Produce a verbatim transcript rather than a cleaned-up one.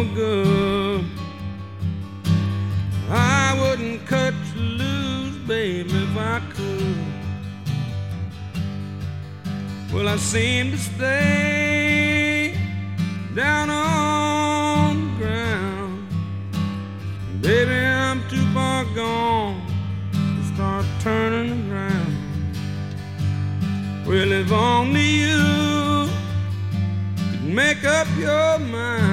no good. I wouldn't cut you loose, baby, if I could. Well, I seem to stay down on the ground. Baby, I'm too far gone to start turning around. Well, if only you could make up your mind,